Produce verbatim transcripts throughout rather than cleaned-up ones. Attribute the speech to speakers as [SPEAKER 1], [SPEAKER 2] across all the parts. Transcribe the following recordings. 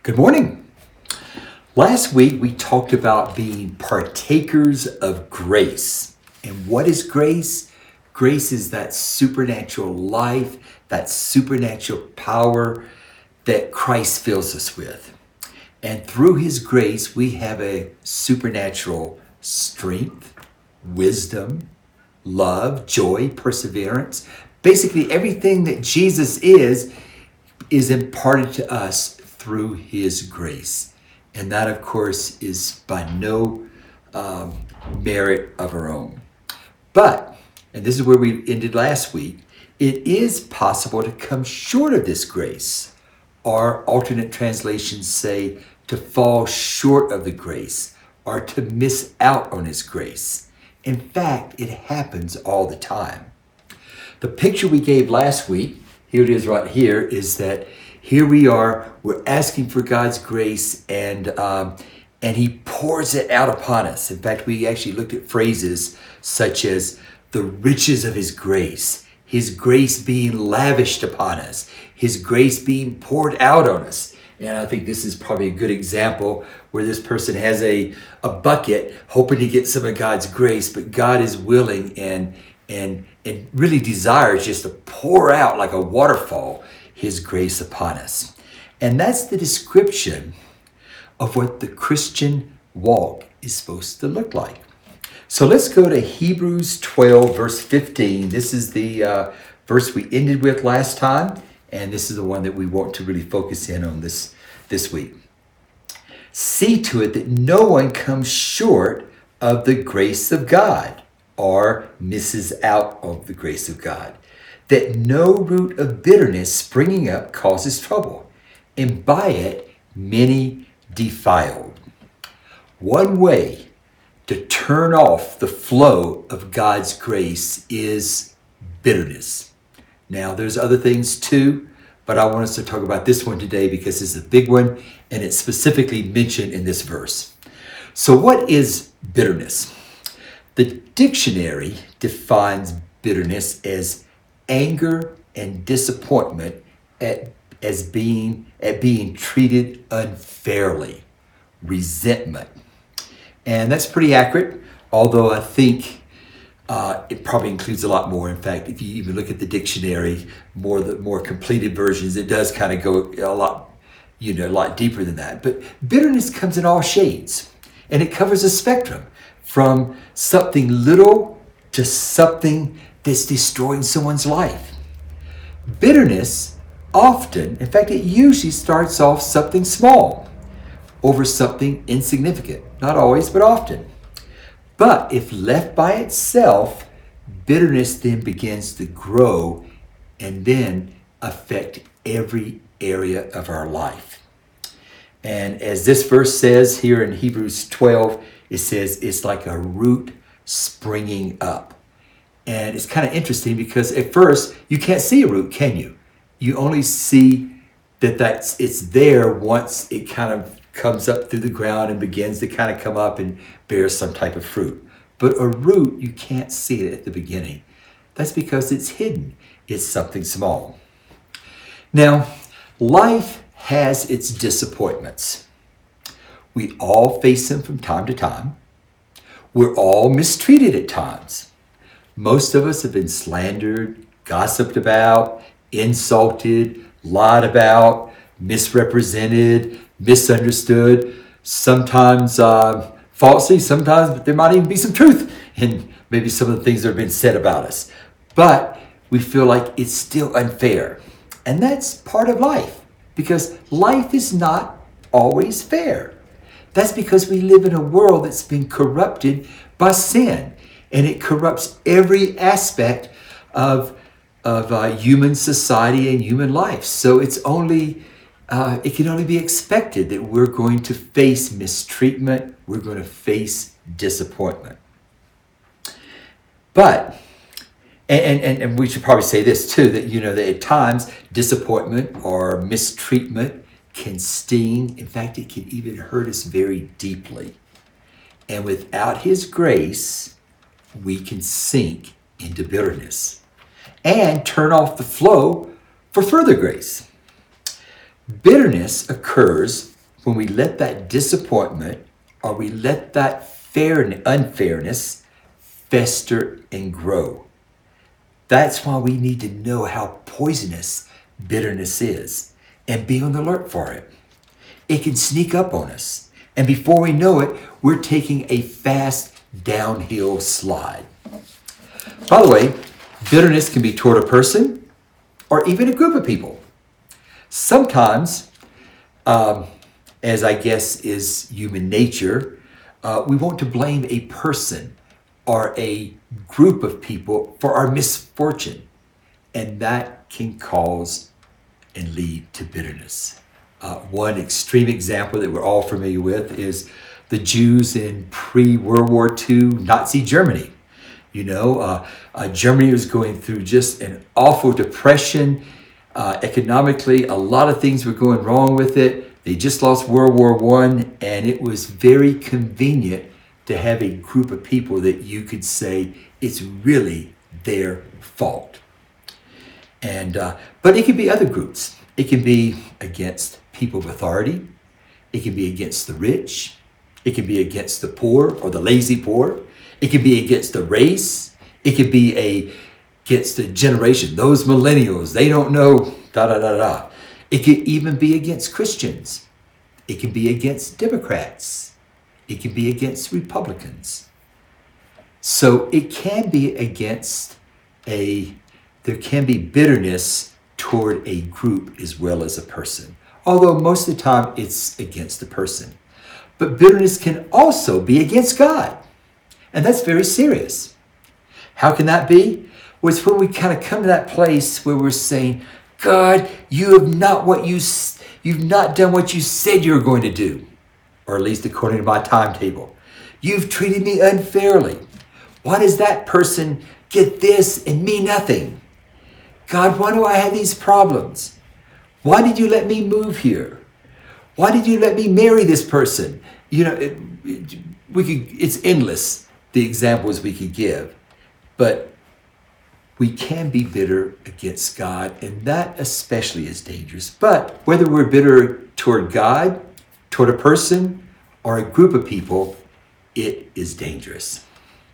[SPEAKER 1] Good morning. Last week we talked about being partakers of grace. And what is grace? Grace is that supernatural life, that supernatural power that Christ fills us with. And through his grace, we have a supernatural strength, wisdom, love, joy, perseverance. Basically, everything that Jesus is, is imparted to us through his grace. And that, of course, is by no um, merit of our own. But, and this is where we ended last week, it is possible to come short of this grace. Or alternate translations say to fall short of the grace or to miss out on his grace. In fact, it happens all the time. The picture we gave last week, here it is right here, is that here we are, we're asking for God's grace, and um, and he pours it out upon us. In fact, we actually looked at phrases such as the riches of his grace, his grace being lavished upon us, his grace being poured out on us. And I think this is probably a good example where this person has a, a bucket hoping to get some of God's grace, but God is willing and, and, and really desires just to pour out like a waterfall his grace upon us. And that's the description of what the Christian walk is supposed to look like. So let's go to Hebrews twelve, verse fifteen. This is the uh, verse we ended with last time, and this is the one that we want to really focus in on this, this week. See to it that no one comes short of the grace of God or misses out of the grace of God, that no root of bitterness springing up causes trouble, and by it many defiled. One way to turn off the flow of God's grace is bitterness. Now, there's other things too, but I want us to talk about this one today because it's a big one and it's specifically mentioned in this verse. So what is bitterness? The dictionary defines bitterness as anger and disappointment at as being at being treated unfairly, resentment. And that's pretty accurate, although I think uh, it probably includes a lot more. In fact, if you even look at the dictionary, more the more completed versions, it does kind of go a lot, you know, a lot deeper than that. But bitterness comes in all shades, and it covers a spectrum from something little to something that's destroying someone's life. Bitterness often, in fact, it usually starts off something small over something insignificant. Not always, but often. But if left by itself, bitterness then begins to grow and then affect every area of our life. And as this verse says here in Hebrews twelve, it says it's like a root springing up. And it's kind of interesting because at first you can't see a root, can you? You only see that that's it's there once it kind of comes up through the ground and begins to kind of come up and bear some type of fruit. But a root, you can't see it at the beginning. That's because it's hidden. It's something small. Now, life has its disappointments. We all face them from time to time. We're all mistreated at times. Most of us have been slandered, gossiped about, insulted, lied about, misrepresented, misunderstood, sometimes uh, falsely, sometimes there might even be some truth in maybe some of the things that have been said about us. But we feel like it's still unfair. And that's part of life, because life is not always fair. That's because we live in a world that's been corrupted by sin, and it corrupts every aspect of, of uh, human society and human life. So it's only Uh, it can only be expected that we're going to face mistreatment, we're going to face disappointment. But, and, and, and we should probably say this too, that, you know, that at times disappointment or mistreatment can sting. In fact, it can even hurt us very deeply. And without his grace, we can sink into bitterness and turn off the flow for further grace. Bitterness occurs when we let that disappointment or we let that fair unfairness fester and grow. That's why we need to know how poisonous bitterness is and be on the alert for it. It can sneak up on us. And before we know it, we're taking a fast downhill slide. By the way, bitterness can be toward a person or even a group of people. Sometimes, um, as I guess is human nature, uh, we want to blame a person or a group of people for our misfortune. And that can cause and lead to bitterness. Uh, one extreme example that we're all familiar with is the Jews in pre-World War Two Nazi Germany. You know, uh, uh, Germany was going through just an awful depression. Uh, economically, a lot of things were going wrong with it. They just lost World War One, and it was very convenient to have a group of people that you could say it's really their fault. And uh, but it can be other groups. It can be against people of authority. It can be against the rich. It can be against the poor or the lazy poor. It can be against the race. It can be a, against the generation. Those millennials, they don't know, da da da da. It can even be against Christians. It can be against Democrats. It can be against Republicans. So it can be against a, there can be bitterness toward a group as well as a person. Although most of the time it's against the person. But bitterness can also be against God. And that's very serious. How can that be? Well, it's when we kind of come to that place where we're saying, God, you have not what you, you've not done what you said you were going to do. Or at least according to my timetable. You've treated me unfairly. Why does that person get this and me nothing? God, why do I have these problems? Why did you let me move here? Why did you let me marry this person? You know, it, it, we could, it's endless, the examples we could give. But we can be bitter against God, and that especially is dangerous. But whether we're bitter toward God, toward a person, or a group of people, it is dangerous.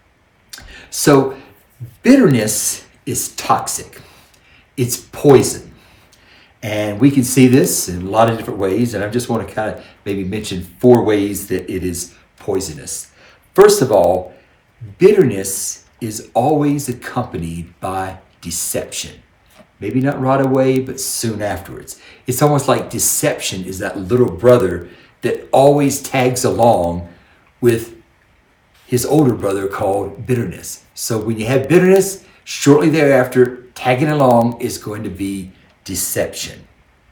[SPEAKER 1] So bitterness is toxic. It's poison. And we can see this in a lot of different ways. And I just want to kind of maybe mention four ways that it is poisonous. First of all, bitterness is always accompanied by deception. Maybe not right away, but soon afterwards. It's almost like deception is that little brother that always tags along with his older brother called bitterness. So when you have bitterness, shortly thereafter, tagging along is going to be deception.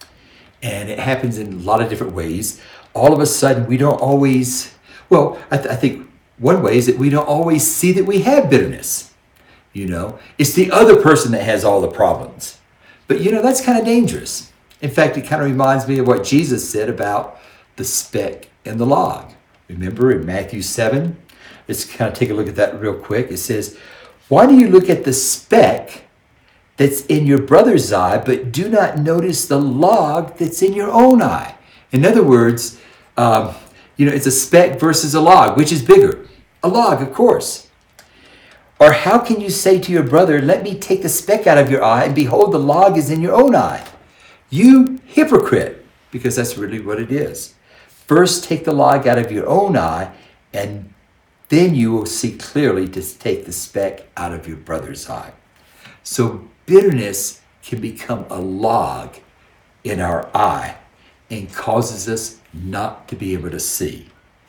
[SPEAKER 1] And it happens in a lot of different ways. All of a sudden, we don't always, well, I, th- I think one way is that we don't always see that we have bitterness. You know, it's the other person that has all the problems. But, you know, that's kind of dangerous. In fact, it kind of reminds me of what Jesus said about the speck and the log. Remember in Matthew seven? Let's kind of take a look at that real quick. It says, why do you look at the speck that's in your brother's eye, but do not notice the log that's in your own eye? In other words, um, you know, it's a speck versus a log. Which is bigger? A log, of course. Or how can you say to your brother, let me take the speck out of your eye, and behold, the log is in your own eye? You hypocrite, because that's really what it is. First, take the log out of your own eye, and then you will see clearly to take the speck out of your brother's eye. So bitterness can become a log in our eye and causes us not to be able to see.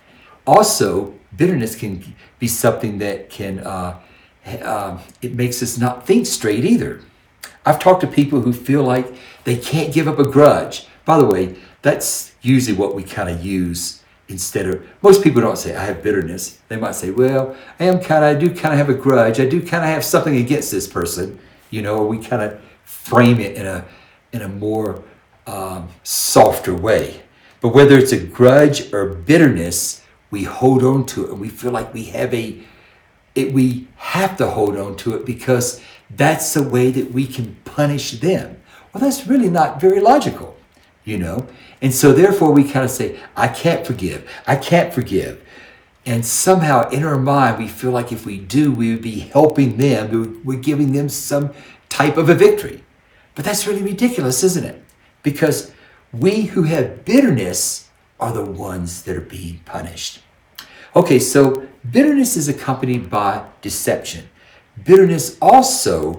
[SPEAKER 1] Also, bitterness can be something that can, uh, uh, it makes us not think straight either. I've talked to people who feel like they can't give up a grudge. By the way, that's usually what we kind of use instead of, most people don't say, I have bitterness. They might say, well, I am kind of, I do kind of have a grudge. I do kind of have something against this person. You know, we kind of frame it in a, in a more um, softer way. But whether it's a grudge or bitterness, we hold on to it. And we feel like we have a, it, we have to hold on to it because that's the way that we can punish them. Well, that's really not very logical. you know? And so therefore we kind of say, I can't forgive. I can't forgive. And somehow in our mind, we feel like if we do, we would be helping them. We're giving them some type of a victory. But that's really ridiculous, isn't it? Because we who have bitterness are the ones that are being punished. Okay, so bitterness is accompanied by deception. Bitterness also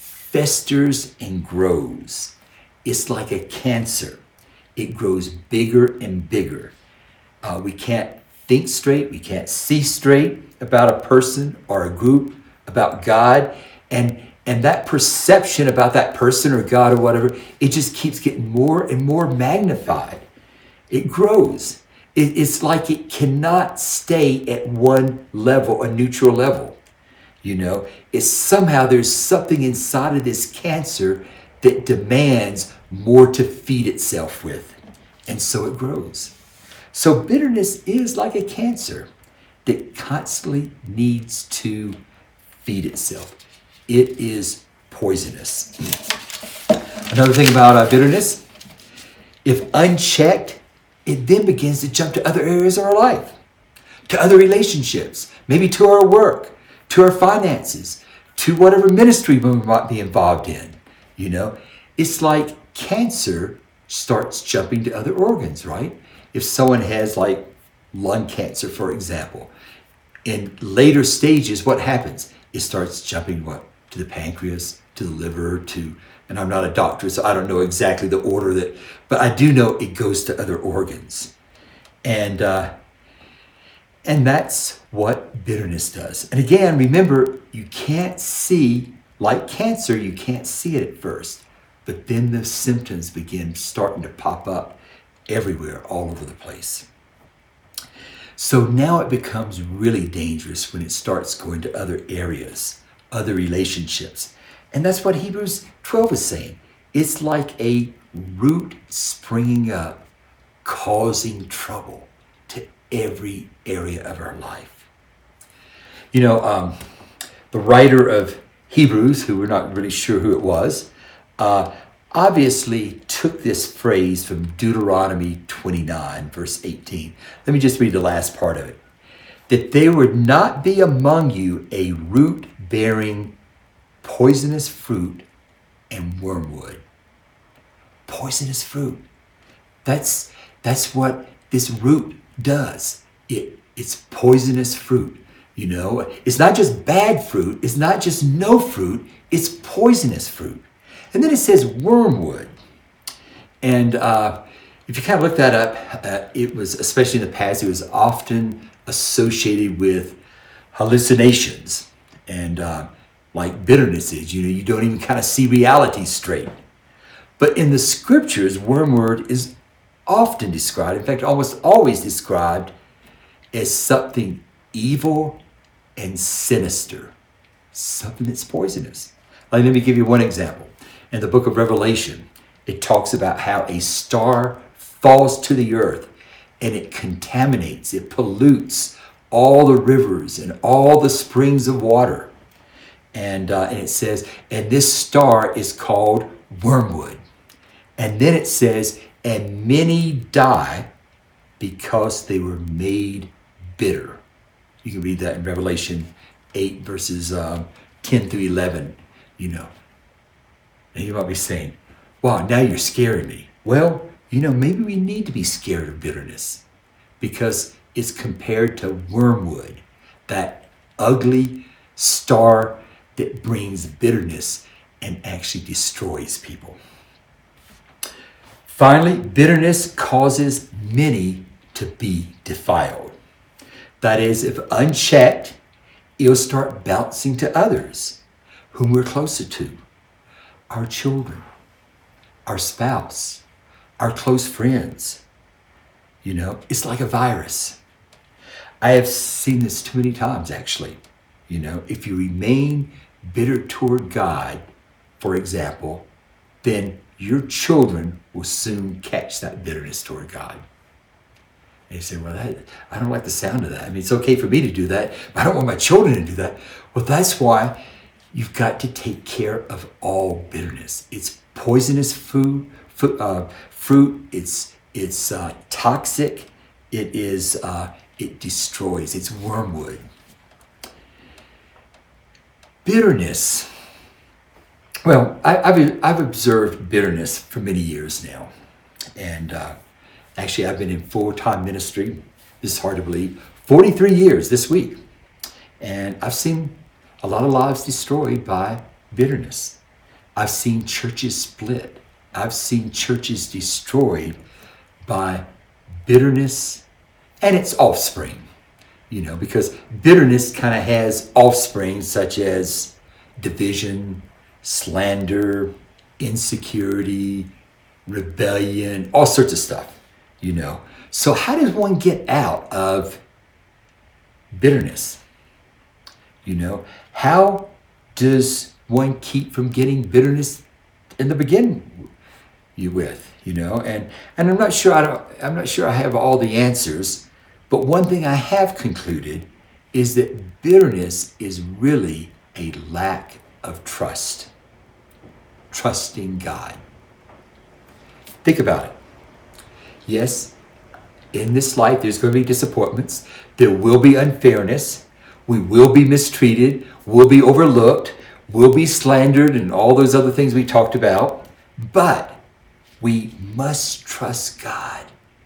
[SPEAKER 1] festers and grows. It's like a cancer. It grows bigger and bigger. Uh, we can't think straight. We can't see straight about a person or a group, about God. And, and that perception about that person or God or whatever, it just keeps getting more and more magnified. It grows. It, it's like it cannot stay at one level, a neutral level. You know, it's somehow there's something inside of this cancer that demands more to feed itself with. And so it grows. So bitterness is like a cancer that constantly needs to feed itself. It is poisonous. Another thing about uh, bitterness, if unchecked, it then begins to jump to other areas of our life, to other relationships, maybe to our work, to our finances, to whatever ministry we might be involved in. You know, it's like cancer starts jumping to other organs, right? If someone has like lung cancer, for example, in later stages, what happens? It starts jumping what? To the pancreas, to the liver, to, and I'm not a doctor, so I don't know exactly the order that, but I do know it goes to other organs. And, uh, and that's what bitterness does. And again, remember, you can't see, like cancer, you can't see it at first, but then the symptoms begin starting to pop up everywhere, all over the place. So now it becomes really dangerous when it starts going to other areas, other relationships. And that's what Hebrews twelve is saying. It's like a root springing up, causing trouble to every area of our life. You know, um, the writer of Hebrews, who we're not really sure who it was, uh, obviously took this phrase from Deuteronomy twenty-nine, verse eighteen. Let me just read the last part of it. That there would not be among you a root bearing poisonous fruit and wormwood. Poisonous fruit. That's, that's what this root does. It, it's poisonous fruit. You know, it's not just bad fruit. It's not just no fruit. It's poisonous fruit. And then it says wormwood. And uh, if you kind of look that up, uh, it was, especially in the past, it was often associated with hallucinations and uh, like bitterness is. You know, you don't even kind of see reality straight. But in the scriptures, wormwood is often described, in fact, almost always described as something evil and sinister, something that's poisonous. Like, let me give you one example. In the book of Revelation, it talks about how a star falls to the earth and it contaminates, it pollutes all the rivers and all the springs of water. And, uh, and it says, and this star is called wormwood. And then it says, and many die because they were made bitter. You can read that in Revelation eight, verses uh, ten through eleven, you know. And you might be saying, wow, now you're scaring me. Well, you know, maybe we need to be scared of bitterness because it's compared to wormwood, that ugly star that brings bitterness and actually destroys people. Finally, bitterness causes many to be defiled. That is, if unchecked, it'll start bouncing to others whom we're closer to. Our children, our spouse, our close friends. You know, it's like a virus. I have seen this too many times, actually. You know, if you remain bitter toward God, for example, then your children will soon catch that bitterness toward God. And you say, well, that, I don't like the sound of that. I mean, it's okay for me to do that, but I don't want my children to do that. Well, that's why you've got to take care of all bitterness. It's poisonous food, fu- uh, fruit. It's it's uh, toxic. It is uh, it destroys. It's wormwood. Bitterness. Well, I, I've I've observed bitterness for many years now, and uh, actually I've been in full-time ministry. This is hard to believe. forty-three years this week, and I've seen a lot of lives destroyed by bitterness. I've seen churches split. I've seen churches destroyed by bitterness and its offspring, you know, because bitterness kind of has offspring such as division, slander, insecurity, rebellion, all sorts of stuff, you know. So how does one get out of bitterness? You know, how does one keep from getting bitterness in the beginning you with, you know? And and I'm not sure I don't I'm not sure I have all the answers, but one thing I have concluded is that bitterness is really a lack of trust. Trusting God. Think about it. Yes, in this life there's going to be disappointments. There will be unfairness. We will be mistreated, we'll be overlooked, we'll be slandered, and all those other things we talked about. But we must trust God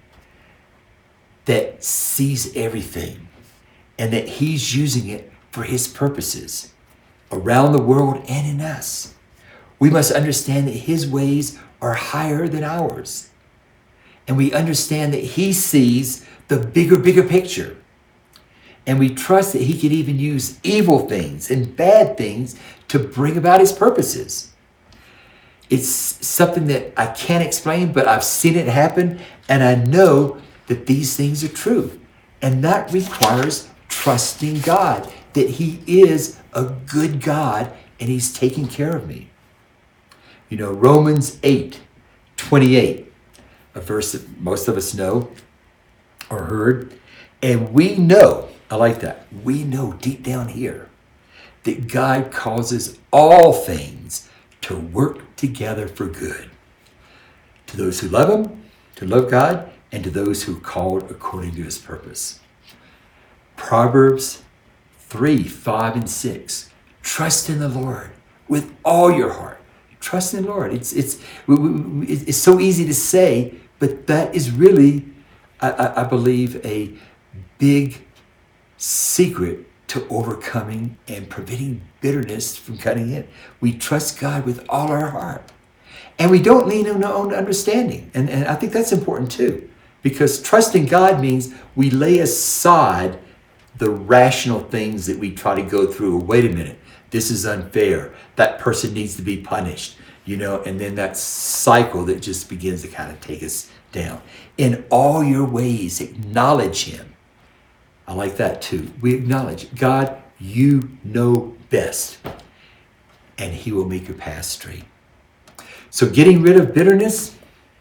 [SPEAKER 1] that sees everything and that He's using it for His purposes around the world and in us. We must understand that His ways are higher than ours. And we understand that He sees the bigger, bigger picture. And we trust that He could even use evil things and bad things to bring about His purposes. It's something that I can't explain, but I've seen it happen, and I know that these things are true. And that requires trusting God, that He is a good God and He's taking care of me. You know, Romans eight twenty-eight, a verse that most of us know or heard, and we know, I like that. We know deep down here that God causes all things to work together for good. To those who love Him, to love God, and to those who are called according to His purpose. Proverbs three, five, and six. Trust in the Lord with all your heart. Trust in the Lord. It's, it's, it's so easy to say, but that is really, I, I believe, a big secret to overcoming and preventing bitterness from cutting in. We trust God with all our heart. And we don't lean on our own understanding. And, and I think that's important too. Because trusting God means we lay aside the rational things that we try to go through. Wait a minute, this is unfair. That person needs to be punished. You know, and then that cycle that just begins to kind of take us down. In all your ways, acknowledge Him. I like that too. We acknowledge, God, you know best, and He will make your path straight. So getting rid of bitterness,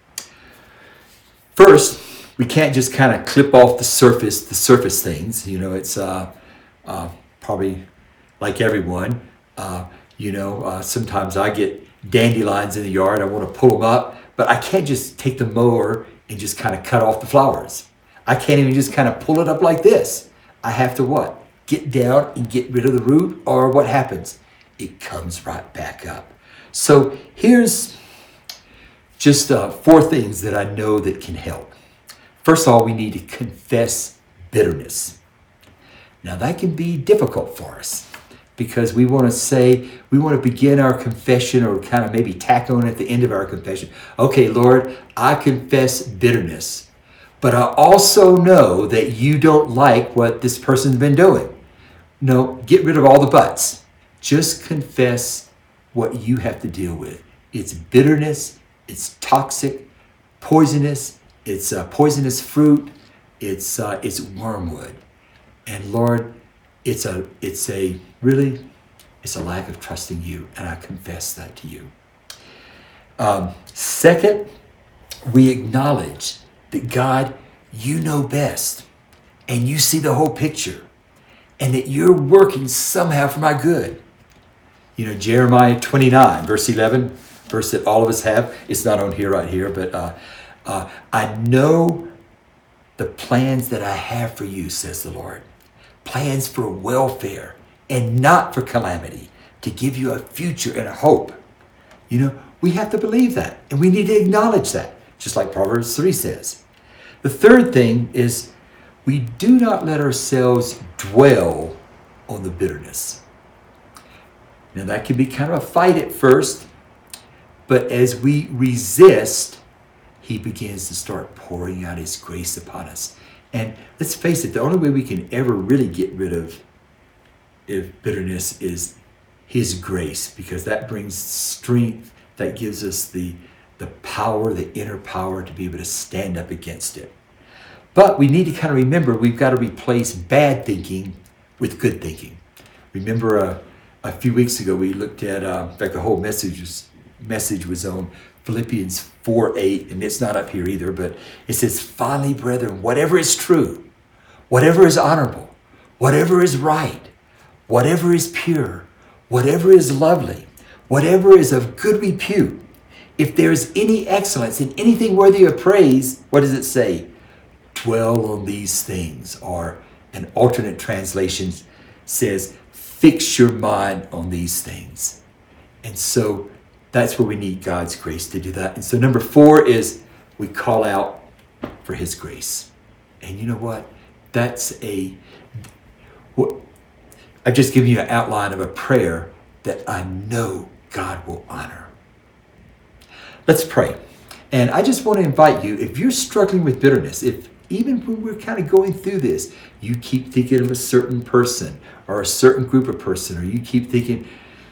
[SPEAKER 1] first, we can't just kind of clip off the surface, the surface things. You know, it's uh, uh, probably like everyone. Uh, you know, uh, sometimes I get dandelions in the yard. I want to pull them up, but I can't just take the mower and just kind of cut off the flowers. I can't even just kind of pull it up like this. I have to what? Get down and get rid of the root, or what happens? It comes right back up. So here's just uh, four things that I know that can help. First of all, we need to confess bitterness. Now that can be difficult for us because we want to say, we want to begin our confession or kind of maybe tack on at the end of our confession. Okay, Lord, I confess bitterness. But I also know that you don't like what this person's been doing. No, get rid of all the buts. Just confess what you have to deal with. It's bitterness, it's toxic, poisonous, it's uh, poisonous fruit, it's uh, it's wormwood. And Lord, it's a it's a really it's a lack of trusting you, and I confess that to you. Um, second, we acknowledge that God, you know best, and you see the whole picture, and that you're working somehow for my good. You know, Jeremiah twenty-nine, verse eleven, verse that all of us have. It's not on here right here, but uh, uh, I know the plans that I have for you, says the Lord. Plans for welfare and not for calamity, to give you a future and a hope. You know, we have to believe that, and we need to acknowledge that, just like Proverbs three says. The third thing is we do not let ourselves dwell on the bitterness. Now, that can be kind of a fight at first, but as we resist, he begins to start pouring out his grace upon us. And let's face it, the only way we can ever really get rid of if bitterness is his grace, because that brings strength, that gives us the, the power, the inner power to be able to stand up against it. But we need to kind of remember we've got to replace bad thinking with good thinking. Remember uh, a few weeks ago we looked at, uh, in fact the whole message was, message was on Philippians four eight, and it's not up here either, but it says, finally, brethren, whatever is true, whatever is honorable, whatever is right, whatever is pure, whatever is lovely, whatever is of good repute, if there is any excellence in anything worthy of praise, what does it say? Dwell on these things. Or an alternate translation says, fix your mind on these things. And so that's where we need God's grace to do that. And so number four is we call out for his grace. And you know what? That's a, what, I've just given you an outline of a prayer that I know God will honor. Let's pray. And I just want to invite you, if you're struggling with bitterness, if even when we're kind of going through this, you keep thinking of a certain person or a certain group of person, or you keep thinking,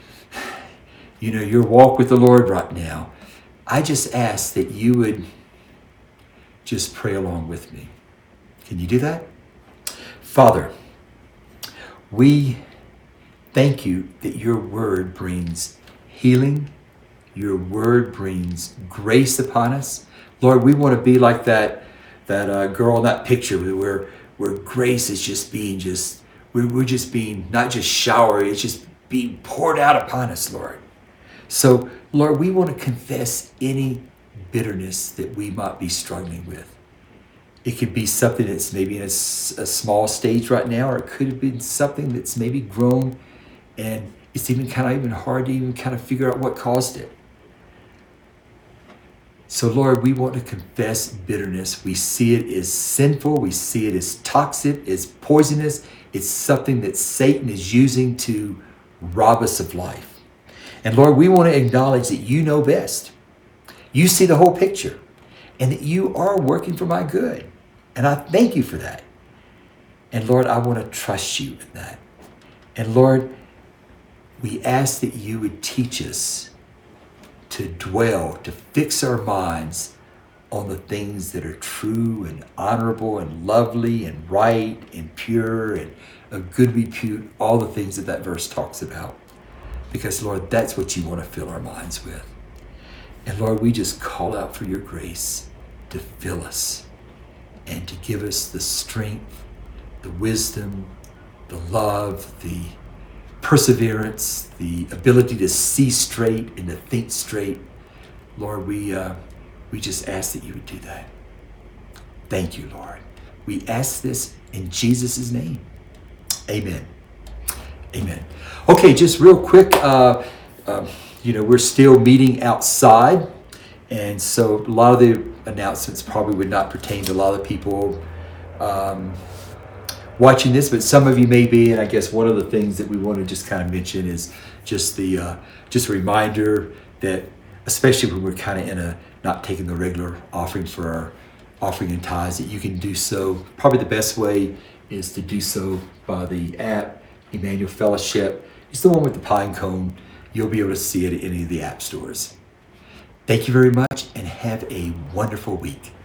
[SPEAKER 1] you know, your walk with the Lord right now, I just ask that you would just pray along with me. Can you do that? Father, we thank you that your word brings healing. Your word brings grace upon us. Lord, we want to be like that, that uh, girl in that picture where, where grace is just being just, we're, we're just being not just showered, it's just being poured out upon us, Lord. So, Lord, we want to confess any bitterness that we might be struggling with. It could be something that's maybe in a, a small stage right now, or it could have been something that's maybe grown, and it's even kind of even hard to even kind of figure out what caused it. So, Lord, we want to confess bitterness. We see it as sinful. We see it as toxic, as poisonous. It's something that Satan is using to rob us of life. And Lord, we want to acknowledge that you know best. You see the whole picture, and that you are working for my good. And I thank you for that. And Lord, I want to trust you in that. And Lord, we ask that you would teach us to dwell, to fix our minds on the things that are true and honorable and lovely and right and pure and of good repute, all the things that that verse talks about. Because, Lord, that's what you want to fill our minds with. And, Lord, we just call out for your grace to fill us and to give us the strength, the wisdom, the love, the perseverance, the ability to see straight and to think straight. Lord, we uh, we just ask that you would do that. Thank you, Lord. We ask this in Jesus' name. Amen. Amen. Okay, just real quick, uh, uh, you know, we're still meeting outside, and so a lot of the announcements probably would not pertain to a lot of the people um, watching this, but some of you may be, and I guess one of the things that we want to just kind of mention is just the uh, just a reminder that, especially when we're kind of in a not taking the regular offering for our offering and tithes, that you can do so. Probably the best way is to do so by the app, Emmanuel Fellowship. It's the one with the pine cone. You'll be able to see it at any of the app stores. Thank you very much, and have a wonderful week.